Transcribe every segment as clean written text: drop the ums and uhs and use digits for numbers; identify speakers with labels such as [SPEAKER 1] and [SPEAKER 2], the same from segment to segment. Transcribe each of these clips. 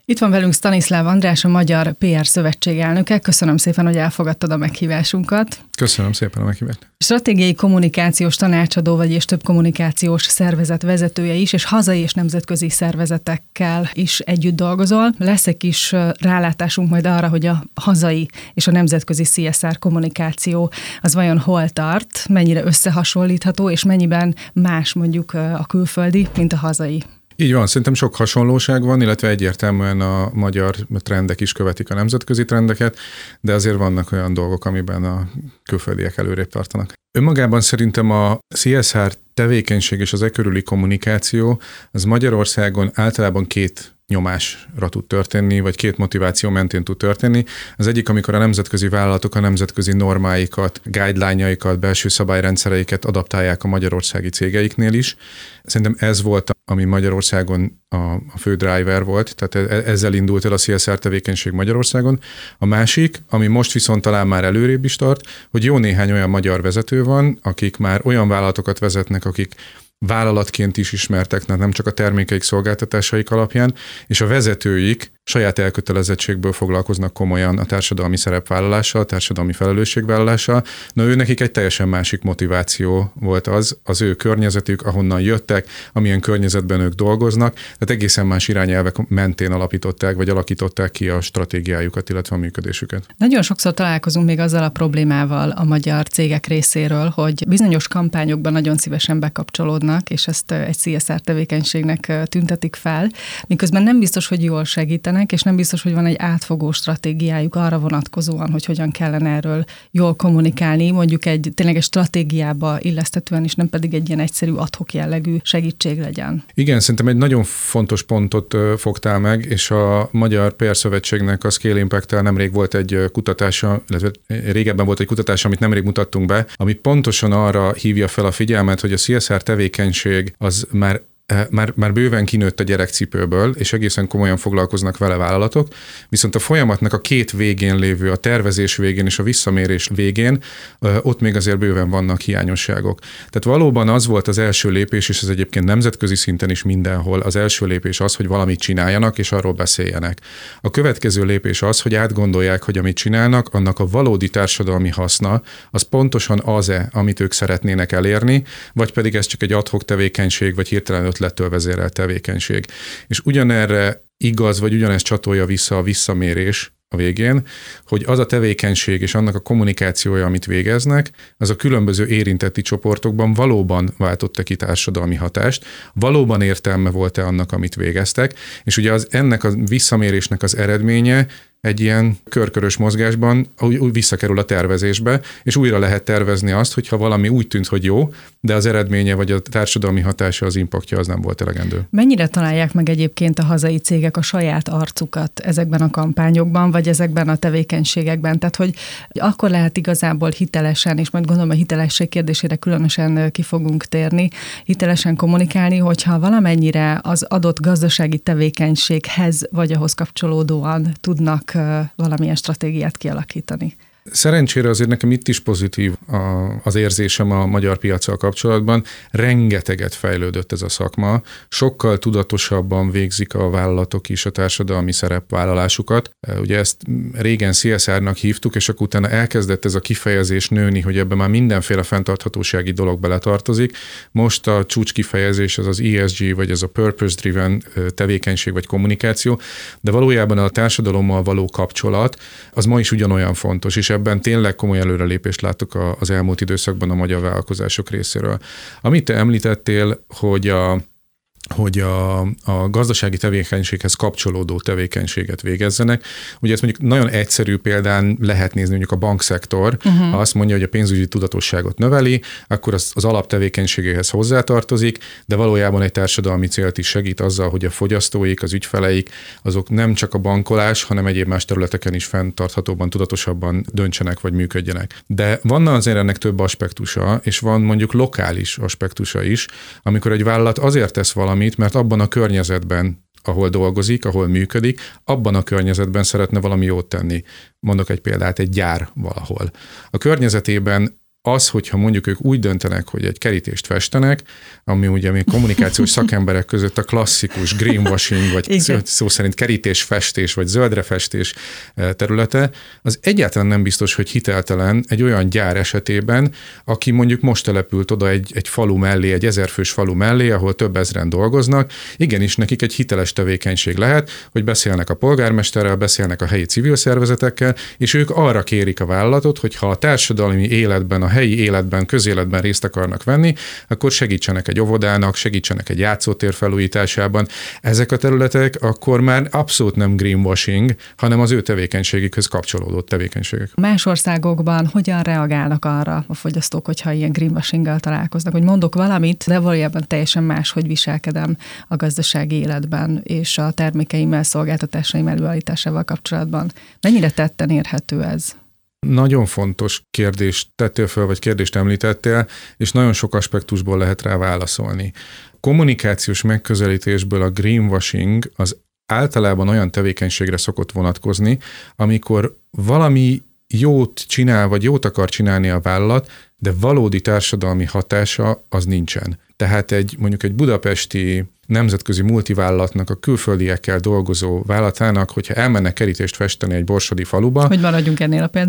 [SPEAKER 1] Itt van velünk Stanislav András, a Magyar PR Szövetség elnöke. Köszönöm szépen, hogy elfogadtad a meghívásunkat.
[SPEAKER 2] Köszönöm szépen a meghívást.
[SPEAKER 1] Stratégiai kommunikációs tanácsadó vagy, és több kommunikációs szervezet vezetője is, és hazai és nemzetközi szervezetekkel is együtt dolgozol. Lesz egy kis rálátásunk majd arra, hogy a hazai és a nemzetközi CSR kommunikáció az vajon hol tart, mennyire összehasonlítható, és mennyiben más mondjuk a külföldi, mint a hazai.
[SPEAKER 2] Így van, szerintem sok hasonlóság van, illetve egyértelműen a magyar trendek is követik a nemzetközi trendeket, de azért vannak olyan dolgok, amiben a külföldiek előrébb tartanak. Önmagában szerintem a CSR tevékenység és az e körüli kommunikáció az Magyarországon általában két nyomásra tud történni, vagy két motiváció mentén tud történni. Az egyik, amikor a nemzetközi vállalatok a nemzetközi normáikat, guideline-jaikat, belső szabályrendszereiket adaptálják a magyarországi cégeiknél is. Szerintem ez volt, ami Magyarországon a fő driver volt, tehát ezzel indult el a CSR tevékenység Magyarországon. A másik, ami most viszont talán már előrébb is tart, hogy jó néhány olyan magyar vezető van, akik már olyan vállalatokat vezetnek, akik vállalatként is ismertek, nem csak a termékeik, szolgáltatásaik alapján, és a vezetőik saját elkötelezettségből foglalkoznak komolyan a társadalmi szerepvállalással, a társadalmi felelősségvállalással. Na, ő nekik egy teljesen másik motiváció volt az ő környezetük, ahonnan jöttek, amilyen környezetben ők dolgoznak, tehát egészen más irányelvek mentén alakították ki a stratégiájukat, illetve a működésüket.
[SPEAKER 1] Nagyon sokszor találkozunk még azzal a problémával a magyar cégek részéről, hogy bizonyos kampányokban nagyon szívesen bekapcsolódnak, és ezt egy CSR tevékenységnek tüntetik fel, miközben nem biztos, hogy jól segítenek, és nem biztos, hogy van egy átfogó stratégiájuk arra vonatkozóan, hogy hogyan kellene erről jól kommunikálni, mondjuk tényleg egy stratégiába illesztetően is, nem pedig egy ilyen egyszerű ad-hoc jellegű segítség legyen.
[SPEAKER 2] Igen, szerintem egy nagyon fontos pontot fogtál meg, és a Magyar PR Szövetségnek a Scale Impact-tel nemrég volt egy kutatása, illetve régebben volt egy kutatás, amit nemrég mutattunk be, ami pontosan arra hívja fel a figyelmet, hogy a CSR tevékenység az már bőven kinőtt a gyerekcipőből, és egészen komolyan foglalkoznak vele vállalatok, viszont a folyamatnak a két végén lévő, a tervezés végén és a visszamérés végén, ott még azért bőven vannak hiányosságok. Tehát valóban az volt az első lépés, és ez egyébként nemzetközi szinten is mindenhol, az első lépés az, hogy valamit csináljanak, és arról beszéljenek. A következő lépés az, hogy átgondolják, hogy amit csinálnak, annak a valódi társadalmi haszna, az pontosan az-e, amit ők szeretnének elérni, vagy pedig ez csak egy ad-hoc tevékenység, vagy hirtelen ötlettől vezérelt tevékenység. És ugyanerre igaz, vagy ugyanezt csatolja vissza a visszamérés a végén, hogy az a tevékenység és annak a kommunikációja, amit végeznek, az a különböző érintetti csoportokban valóban váltott ki társadalmi hatást, valóban értelme volt-e annak, amit végeztek, és ugye ennek a visszamérésnek az eredménye egy ilyen körkörös mozgásban úgy visszakerül a tervezésbe, és újra lehet tervezni azt, hogyha valami úgy tűnt, hogy jó, de az eredménye vagy a társadalmi hatása, az impaktja az nem volt elegendő.
[SPEAKER 1] Mennyire találják meg egyébként a hazai cégek a saját arcukat ezekben a kampányokban, vagy ezekben a tevékenységekben? Tehát, hogy akkor lehet igazából hitelesen, és majd gondolom a hitelesség kérdésére különösen ki fogunk térni, hitelesen kommunikálni, hogyha valamennyire az adott gazdasági tevékenységhez, vagy ahhoz kapcsolódóan tudnak valamilyen stratégiát kialakítani.
[SPEAKER 2] Szerencsére azért nekem itt is pozitív az érzésem a magyar piaccal kapcsolatban. Rengeteget fejlődött ez a szakma, sokkal tudatosabban végzik a vállalatok is a társadalmi szerepvállalásukat. Ugye ezt régen CSR-nak hívtuk, és akkor utána elkezdett ez a kifejezés nőni, hogy ebben már mindenféle fenntarthatósági dolog beletartozik. Most a csúcs kifejezés az ESG, vagy ez a purpose-driven tevékenység vagy kommunikáció, de valójában a társadalommal való kapcsolat az ma is ugyanolyan fontos, és ebben tényleg komoly előrelépést látok az elmúlt időszakban a magyar vállalkozások részéről. Amit te említettél, hogy a gazdasági tevékenységhez kapcsolódó tevékenységet végezzenek. Ugye ezt mondjuk nagyon egyszerű példán lehet nézni, mondjuk a bankszektor, ha azt mondja, hogy a pénzügyi tudatosságot növeli, akkor az alaptevékenységéhez hozzátartozik, de valójában egy társadalmi célt is segít azzal, hogy a fogyasztóik, az ügyfeleik, azok nem csak a bankolás, hanem egyéb más területeken is fenntarthatóban, tudatosabban döntsenek vagy működjenek. De van azért ennek több aspektusa, és van mondjuk lokális aspektusa is, amikor egy vállalat azért tesz valamit, mert abban a környezetben, ahol dolgozik, ahol működik, abban a környezetben szeretne valami jót tenni. Mondok egy példát, egy gyár valahol. A környezetében az, hogyha mondjuk ők úgy döntenek, hogy egy kerítést festenek, ami ugye még kommunikációs szakemberek között a klasszikus greenwashing, vagy szó szerint kerítésfestés, vagy zöldrefestés területe, az egyáltalán nem biztos, hogy hiteltelen egy olyan gyár esetében, aki mondjuk most települt oda egy falu mellé, egy 1000 fős falu mellé, ahol több ezren dolgoznak, igenis nekik egy hiteles tevékenység lehet, hogy beszélnek a polgármesterrel, beszélnek a helyi civil szervezetekkel, és ők arra kérik a vállalatot, hogy ha a társadalmi életben, a helyi életben, közéletben részt akarnak venni, akkor segítsenek egy óvodának, segítsenek egy játszótér felújításában. Ezek a területek akkor már abszolút nem greenwashing, hanem az ő tevékenységükhöz kapcsolódó tevékenységek.
[SPEAKER 1] Más országokban hogyan reagálnak arra a fogyasztók, hogyha ilyen greenwashinggal találkoznak, hogy mondok valamit, de valójában teljesen máshogy viselkedem a gazdasági életben és a termékeimmel, szolgáltatásaim előállításával kapcsolatban. Mennyire tetten érhető ez?
[SPEAKER 2] Nagyon fontos kérdést tettél föl, vagy kérdést említettél, és nagyon sok aspektusból lehet rá válaszolni. Kommunikációs megközelítésből a greenwashing az általában olyan tevékenységre szokott vonatkozni, amikor valami jót csinál, vagy jót akar csinálni a vállalat, de valódi társadalmi hatása az nincsen. Tehát mondjuk egy budapesti nemzetközi multivállalatnak, a külföldiekkel dolgozó vállalatának, hogyha elmennek kerítést festeni egy borsodi faluba.
[SPEAKER 1] Hogy maradjunk ennél a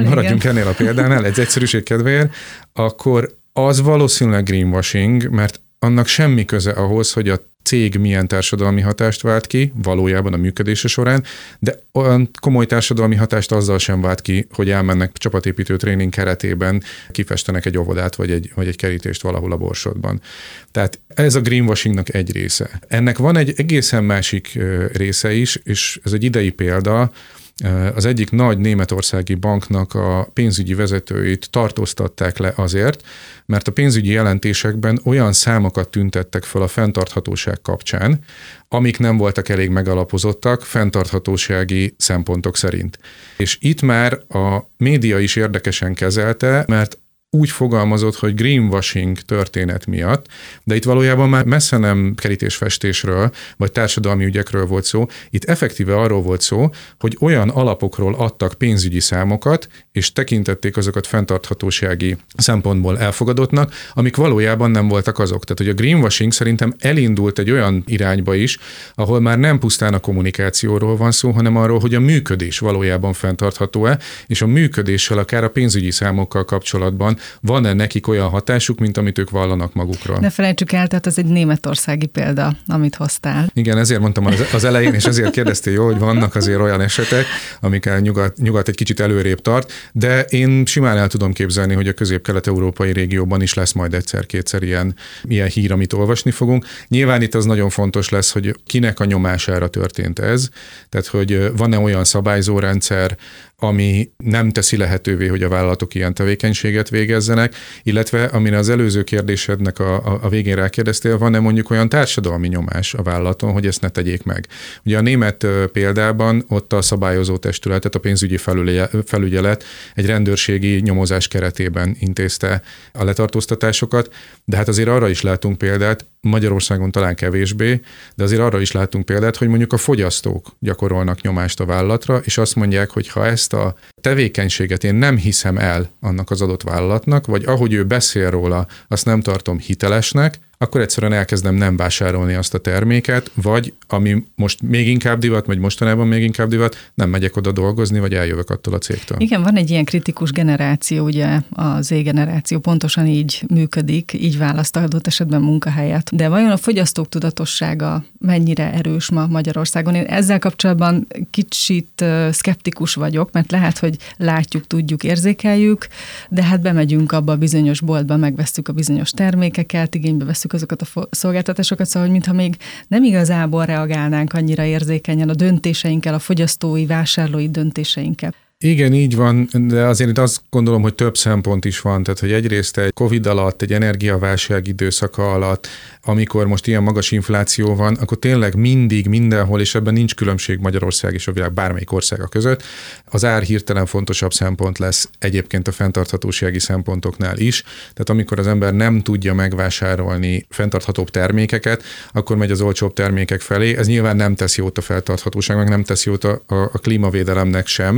[SPEAKER 1] példánál.
[SPEAKER 2] Egy egyszerűség kedvéért, akkor az valószínűleg greenwashing, mert annak semmi köze ahhoz, hogy a cég milyen társadalmi hatást vált ki, valójában a működése során, de olyan komoly társadalmi hatást azzal sem vált ki, hogy elmennek csapatépítő tréning keretében, kifestenek egy óvodát, vagy egy kerítést valahol a Borsodban. Tehát ez a greenwashingnak egy része. Ennek van egy egészen másik része is, és ez egy idei példa. Az egyik nagy németországi banknak a pénzügyi vezetőit tartóztatták le azért, mert a pénzügyi jelentésekben olyan számokat tüntettek fel a fenntarthatóság kapcsán, amik nem voltak elég megalapozottak fenntarthatósági szempontok szerint. És itt már a média is érdekesen kezelte, mert úgy fogalmazott, hogy greenwashing történet miatt, de itt valójában már messze nem kerítésfestésről, vagy társadalmi ügyekről volt szó, itt effektíve arról volt szó, hogy olyan alapokról adtak pénzügyi számokat, és tekintették azokat fenntarthatósági szempontból elfogadottnak, amik valójában nem voltak azok. Tehát, hogy a greenwashing szerintem elindult egy olyan irányba is, ahol már nem pusztán a kommunikációról van szó, hanem arról, hogy a működés valójában fenntartható-e, és a működéssel akár a pénzügyi számokkal kapcsolatban van-e nekik olyan hatásuk, mint amit ők vallanak magukról.
[SPEAKER 1] Ne felejtsük el, tehát az egy németországi példa, amit hoztál.
[SPEAKER 2] Igen, ezért mondtam az elején, és ezért kérdeztél jól, hogy vannak azért olyan esetek, amikkel nyugat egy kicsit előrébb tart, de én simán el tudom képzelni, hogy a közép-kelet-európai régióban is lesz majd egyszer-kétszer ilyen hír, amit olvasni fogunk. Nyilván itt az nagyon fontos lesz, hogy kinek a nyomására történt ez, tehát hogy van-e olyan szabályzórendszer, ami nem teszi lehetővé, hogy a vállalatok ilyen tevékenységet végezzenek, illetve amire az előző kérdésednek a végén rákérdeztél, van-e mondjuk olyan társadalmi nyomás a vállalaton, hogy ezt ne tegyék meg. Ugye a német példában ott a szabályozó testületet, a pénzügyi felügyelet egy rendőrségi nyomozás keretében intézte a letartóztatásokat, de hát azért arra is látunk példát, Magyarországon talán kevésbé, de azért arra is látunk példát, hogy mondjuk a fogyasztók gyakorolnak nyomást a vállalatra, és azt mondják, hogy ha ezt a tevékenységet én nem hiszem el annak az adott vállalatnak, vagy ahogy ő beszél róla, azt nem tartom hitelesnek, akkor egyszerűen elkezdem nem vásárolni azt a terméket, vagy ami most még inkább divat, vagy mostanában még inkább divat, nem megyek oda dolgozni, vagy eljövök attól a cégtől.
[SPEAKER 1] Igen, van egy ilyen kritikus generáció, ugye a Z-generáció pontosan így működik, így választ adott esetben munkahelyet. De vajon a fogyasztók tudatossága mennyire erős ma Magyarországon? Én ezzel kapcsolatban kicsit szkeptikus vagyok, mert lehet, hogy látjuk, tudjuk, érzékeljük, de hát bemegyünk abba a bizonyos boltba, megvesszük a bizonyos termékeket, igénybe veszünk azokat a szolgáltatásokat, szóval, hogy mintha még nem igazából reagálnánk annyira érzékenyen a döntéseinkkel, a fogyasztói, vásárlói döntéseinkkel.
[SPEAKER 2] Igen, így van, de azért itt azt gondolom, hogy több szempont is van, tehát hogy egyrészt egy Covid alatt, egy energiaválság időszaka alatt, amikor most ilyen magas infláció van, akkor tényleg mindig, mindenhol, és ebben nincs különbség Magyarország és a világ bármelyik országa között, az ár hirtelen fontosabb szempont lesz egyébként a fenntarthatósági szempontoknál is, tehát amikor az ember nem tudja megvásárolni fenntarthatóbb termékeket, akkor megy az olcsóbb termékek felé, ez nyilván nem tesz jót a fenntarthatóságnak, nem tesz jót a klímavédelemnek sem. Ugye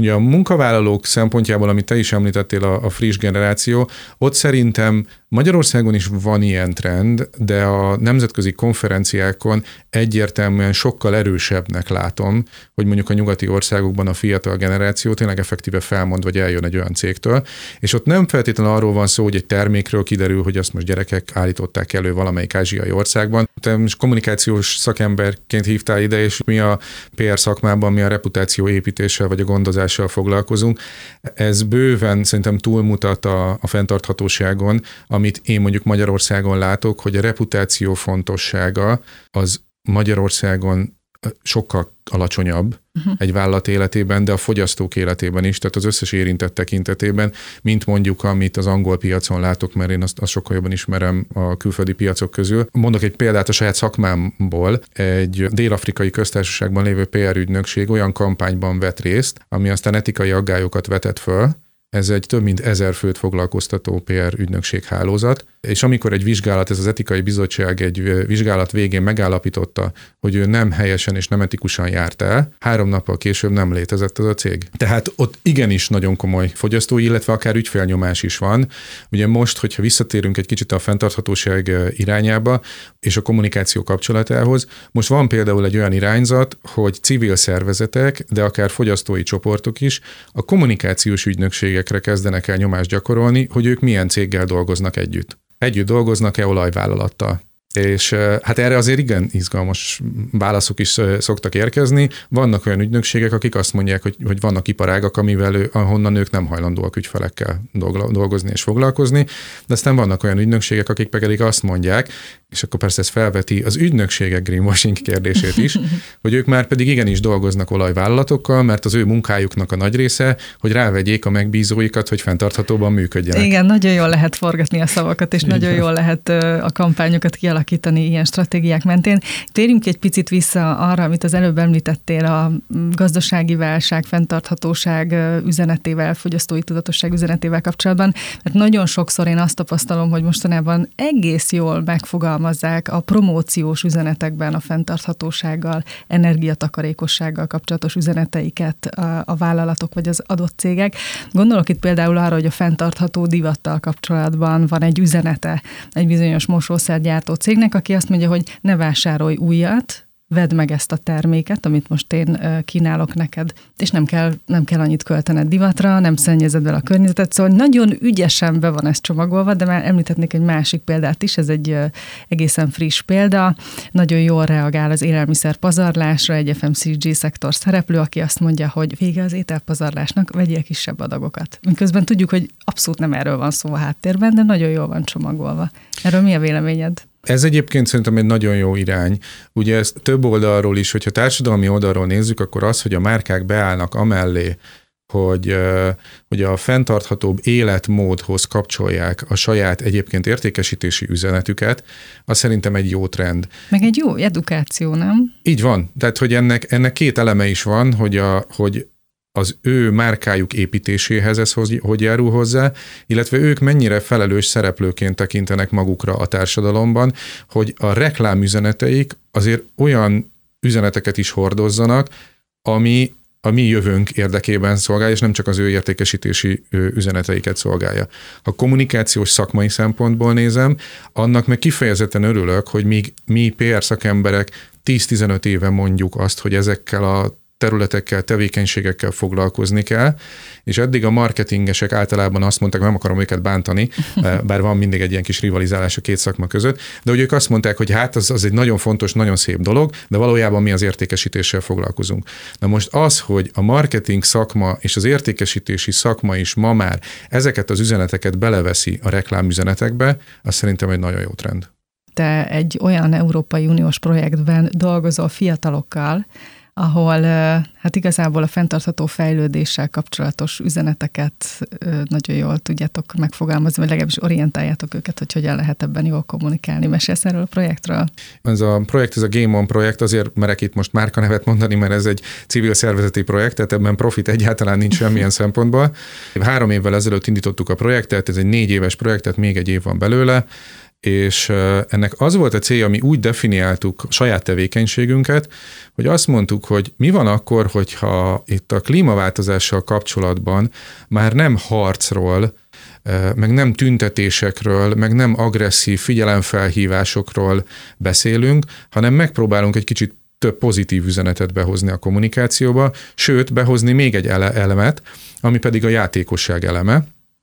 [SPEAKER 2] Ugye a munkavállalók szempontjából, amit te is említettél, a friss generáció, ott szerintem Magyarországon is van ilyen trend, de a nemzetközi konferenciákon egyértelműen sokkal erősebbnek látom, hogy mondjuk a nyugati országokban a fiatal generáció tényleg effektíve felmond, vagy eljön egy olyan cégtől, és ott nem feltétlenül arról van szó, hogy egy termékről kiderül, hogy azt most gyerekek állították elő valamelyik ázsiai országban. Te most kommunikációs szakemberként hívtál ide, és mi a PR szakmában, mi a reputáció építéssel vagy a gondozással foglalkozunk. Ez bőven szerintem túlmutat a fenntarthatóságon, amit én mondjuk Magyarországon látok, hogy a reputáció fontossága az Magyarországon sokkal alacsonyabb egy vállalat életében, de a fogyasztók életében is, tehát az összes érintett tekintetében, mint mondjuk, amit az angol piacon látok, mert én azt sokkal jobban ismerem a külföldi piacok közül. Mondok egy példát a saját szakmámból. Egy dél-afrikai köztársaságban lévő PR ügynökség olyan kampányban vett részt, ami aztán etikai aggályokat vetett föl. Ez egy több mint 1000 főt foglalkoztató PR ügynökség hálózat, és amikor egy vizsgálat, ez az etikai bizottság egy vizsgálat végén megállapította, hogy ő nem helyesen és nem etikusan járt el, 3 nappal később nem létezett ez a cég. Tehát ott igenis nagyon komoly fogyasztói, illetve akár ügyfélnyomás is van. Ugye most, hogyha visszatérünk egy kicsit a fenntarthatóság irányába és a kommunikáció kapcsolatához, most van például egy olyan irányzat, hogy civil szervezetek, de akár fogyasztói csoportok is a kommunikációs ügynökségekre kezdenek el nyomást gyakorolni, hogy ők milyen céggel dolgoznak együtt. Együtt dolgoznak-e olajvállalattal? És hát erre azért igen izgalmas válaszok is szoktak érkezni. Vannak olyan ügynökségek, akik azt mondják, hogy vannak iparágak, ahonnan ők nem hajlandóak ügyfelekkel dolgozni és foglalkozni, de aztán vannak olyan ügynökségek, akik pedig azt mondják, és akkor persze ez felveti az ügynökségek greenwashing kérdését is, hogy ők már pedig igenis dolgoznak olajvállalatokkal, mert az ő munkájuknak a nagy része, hogy rávegyék a megbízóikat, hogy fenntarthatóban működjenek.
[SPEAKER 1] Igen, nagyon jól lehet forgatni a szavakat, és nagyon jól lehet a kampányokat kialakítani ilyen stratégiák mentén. Térjünk egy picit vissza arra, amit az előbb említettél, a gazdasági válság, fenntarthatóság üzenetével, fogyasztói tudatosság üzenetével kapcsolatban, mert nagyon sokszor én azt tapasztalom, hogy mostanában egész jól megfogalmazzák a promóciós üzenetekben a fenntarthatósággal, energiatakarékossággal kapcsolatos üzeneteiket a vállalatok vagy az adott cégek. Gondolok itt például arra, hogy a fenntartható divattal kapcsolatban van egy üzenete egy bizonyos mosószergyártó cégnek, aki azt mondja, hogy ne vásárolj újat, vedd meg ezt a terméket, amit most én kínálok neked, és nem kell annyit költened divatra, nem szennyezed vele a környezetet, szóval nagyon ügyesen be van ez csomagolva, de már említhetnék egy másik példát is, ez egy egészen friss példa, nagyon jól reagál az élelmiszer pazarlásra, egy FMCG szektor szereplő, aki azt mondja, hogy vége az ételpazarlásnak, vegyél kisebb adagokat. Miközben tudjuk, hogy abszolút nem erről van szó a háttérben, de nagyon jól van csomagolva. Erről mi a véleményed?
[SPEAKER 2] Ez egyébként szerintem egy nagyon jó irány. Ugye ezt több oldalról is, hogyha társadalmi oldalról nézzük, akkor az, hogy a márkák beállnak amellé, hogy a fenntarthatóbb életmódhoz kapcsolják a saját egyébként értékesítési üzenetüket, az szerintem egy jó trend.
[SPEAKER 1] Meg egy jó edukáció, nem?
[SPEAKER 2] Így van. Tehát, hogy ennek 2 eleme is van, hogy az ő márkájuk építéséhez ez hogy járul hozzá, illetve ők mennyire felelős szereplőként tekintenek magukra a társadalomban, hogy a reklámüzeneteik azért olyan üzeneteket is hordozzanak, ami a mi jövőnk érdekében szolgálja, és nem csak az ő értékesítési üzeneteiket szolgálja. Ha kommunikációs szakmai szempontból nézem, annak meg kifejezetten örülök, hogy mi PR szakemberek 10-15 éve mondjuk azt, hogy ezekkel a területekkel, tevékenységekkel foglalkozni kell, és eddig a marketingesek általában azt mondták, nem akarom őket bántani, bár van mindig egy ilyen kis rivalizálás a 2 szakma között, de hogy ők azt mondták, hogy hát az egy nagyon fontos, nagyon szép dolog, de valójában mi az értékesítéssel foglalkozunk. Na most az, hogy a marketing szakma és az értékesítési szakma is ma már ezeket az üzeneteket beleveszi a reklámüzenetekbe, az szerintem egy nagyon jó trend.
[SPEAKER 1] Te egy olyan Európai Uniós projektben dolgozol fiatalokkal, ahol hát igazából a fenntartható fejlődéssel kapcsolatos üzeneteket nagyon jól tudjátok megfogalmazni, vagy legalábbis orientáljátok őket, hogy hogyan lehet ebben jól kommunikálni. Mesélsz erről a projektről?
[SPEAKER 2] Ez a Game On projekt, azért merek itt most márkanevet mondani, mert ez egy civil szervezeti projekt, tehát ebben profit egyáltalán nincs semmilyen szempontból. 3 évvel ezelőtt indítottuk a projektet, ez egy 4 éves projekt, tehát még egy év van belőle, és ennek az volt a célja, mi úgy definiáltuk a saját tevékenységünket, hogy azt mondtuk, hogy mi van akkor, hogyha itt a klímaváltozással kapcsolatban már nem harcról, meg nem tüntetésekről, meg nem agresszív figyelemfelhívásokról beszélünk, hanem megpróbálunk egy kicsit több pozitív üzenetet behozni a kommunikációba, sőt, behozni még egy elemet, ami pedig a játékosság eleme.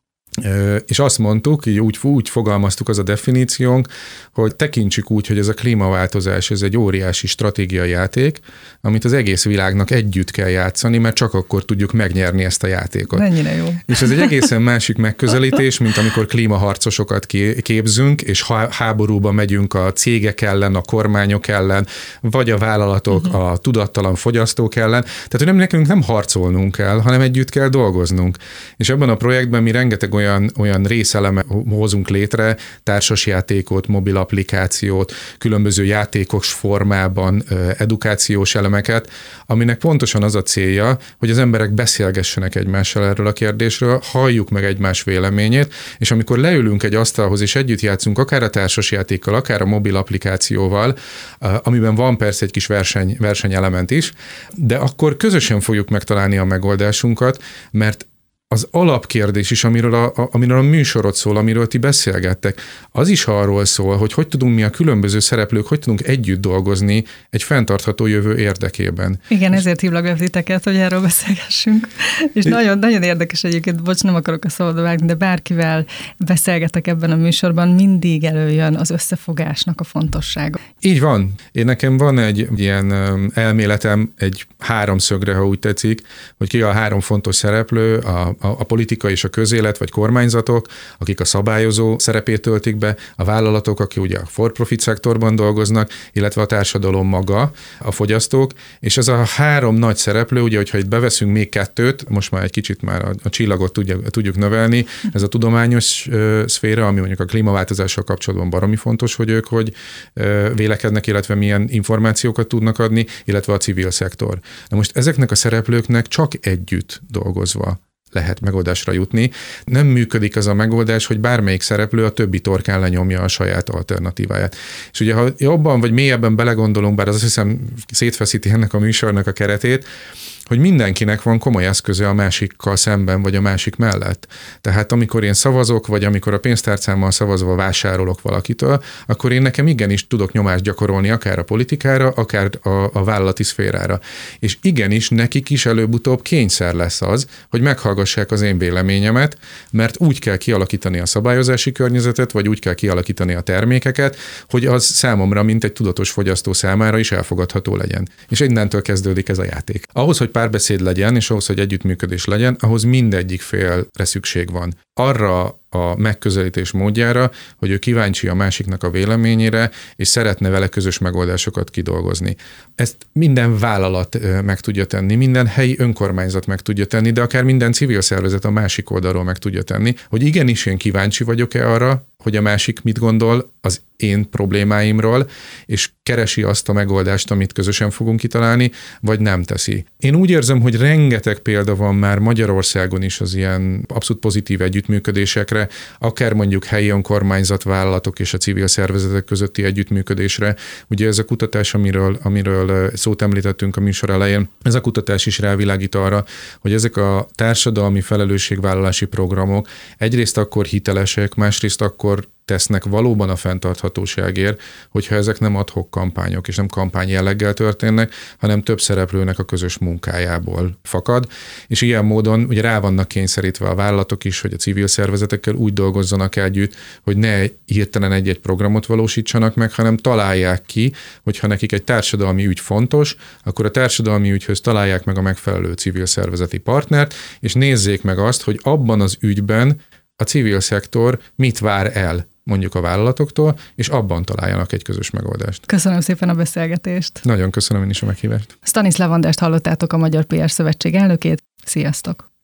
[SPEAKER 2] És azt mondtuk, így úgy fogalmaztuk az a definíciónk, hogy tekintsük úgy, hogy ez a klímaváltozás, ez egy óriási stratégiai játék, amit az egész világnak együtt kell játszani, mert csak akkor tudjuk megnyerni ezt a játékot.
[SPEAKER 1] Mennyire jó.
[SPEAKER 2] És ez egy egészen másik megközelítés, mint amikor klímaharcosokat képzünk, és háborúba megyünk a cégek ellen, a kormányok ellen, vagy a vállalatok, a tudattalan fogyasztók ellen. Tehát, hogy nekünk nem harcolnunk kell, hanem együtt kell dolgoznunk. És ebben a projektben mi rengeteg olyan részeleme hozunk létre, társasjátékot, mobil applikációt, különböző játékos formában edukációs elemeket, aminek pontosan az a célja, hogy az emberek beszélgessenek egymással erről a kérdésről, halljuk meg egymás véleményét, és amikor leülünk egy asztalhoz és együtt játszunk, akár a társasjátékkal, akár a mobil applikációval, amiben van persze egy kis versenyelement is, de akkor közösen fogjuk megtalálni a megoldásunkat, mert az alapkérdés is, amiről a műsorod szól, amiről ti beszélgettek, az is arról szól, hogy tudunk mi a különböző szereplők, hogy tudunk együtt dolgozni egy fenntartható jövő érdekében.
[SPEAKER 1] Igen, ezért hívlak be titeket, hogy erről beszélgessünk. És nagyon, nagyon érdekes egyébként, bocs, nem akarok a szabadba vágni, de bárkivel beszélgetek ebben a műsorban, mindig előjön az összefogásnak a fontossága.
[SPEAKER 2] Így van. Nekem van egy ilyen elméletem, egy háromszögre, ha úgy tetszik, hogy ki a három fontos szereplő, a politika és a közélet, vagy kormányzatok, akik a szabályozó szerepét töltik be, a vállalatok, akik ugye a for-profit szektorban dolgoznak, illetve a társadalom maga, a fogyasztók, és ez a három nagy szereplő, ugye, hogyha itt beveszünk még kettőt, most már egy kicsit már a csillagot tudjuk növelni, ez a tudományos szféra, ami mondjuk a klímaváltozással kapcsolatban baromi fontos, hogy ők hogy vélekednek, illetve milyen információkat tudnak adni, illetve a civil szektor. Na most ezeknek a szereplőknek csak együtt dolgozva lehet megoldásra jutni. Nem működik az a megoldás, hogy bármelyik szereplő a többi torkán lenyomja a saját alternatíváját. És ugye, ha jobban vagy mélyebben belegondolunk, bár azt hiszem szétfeszíti ennek a műsornak a keretét, hogy mindenkinek van komoly eszköze a másikkal szemben, vagy a másik mellett. Tehát amikor én szavazok, vagy amikor a pénztárcámmal szavazva vásárolok valakitől, akkor én nekem igenis tudok nyomást gyakorolni akár a politikára, akár a vállalati szférára. És igenis nekik is előbb-utóbb kényszer lesz az, hogy meghallgassák az én véleményemet, mert úgy kell kialakítani a szabályozási környezetet, vagy úgy kell kialakítani a termékeket, hogy az számomra, mint egy tudatos fogyasztó számára is elfogadható legyen. És innentől kezdődik ez a játék. Ahhoz, hogy párbeszéd legyen, és ahhoz, hogy együttműködés legyen, ahhoz mindegyik félre szükség van. Arra a megközelítés módjára, hogy ő kíváncsi a másiknak a véleményére, és szeretne vele közös megoldásokat kidolgozni. Ezt minden vállalat meg tudja tenni, minden helyi önkormányzat meg tudja tenni, de akár minden civil szervezet a másik oldalról meg tudja tenni, hogy igenis én kíváncsi vagyok-e arra, hogy a másik mit gondol az én problémáimról, és keresi azt a megoldást, amit közösen fogunk kitalálni, vagy nem teszi. Én úgy érzem, hogy rengeteg példa van már Magyarországon is az ilyen abszolút pozitív együttműködésekre, akár mondjuk helyi önkormányzat, vállalatok és a civil szervezetek közötti együttműködésre. Ugye ez a kutatás, amiről szót említettünk a műsor elején, ez a kutatás is rávilágít arra, hogy ezek a társadalmi felelősségvállalási programok egyrészt akkor hitelesek, másrészt akkor tesznek valóban a fenntarthatóságért, hogyha ezek nem ad-hoc kampányok, és nem kampány jelleggel történnek, hanem több szereplőnek a közös munkájából fakad, és ilyen módon ugye rá vannak kényszerítve a vállalatok is, hogy a civil szervezetekkel úgy dolgozzanak együtt, hogy ne hirtelen egy-egy programot valósítsanak meg, hanem találják ki, hogyha nekik egy társadalmi ügy fontos, akkor a társadalmi ügyhöz találják meg a megfelelő civil szervezeti partnert, és nézzék meg azt, hogy abban az ügyben a civil szektor mit vár el mondjuk a vállalatoktól, és abban találjanak egy közös megoldást.
[SPEAKER 1] Köszönöm szépen a beszélgetést.
[SPEAKER 2] Nagyon köszönöm én is a meghívást.
[SPEAKER 1] Stanislav Andrást hallottátok, a Magyar PR Szövetség elnökét. Sziasztok!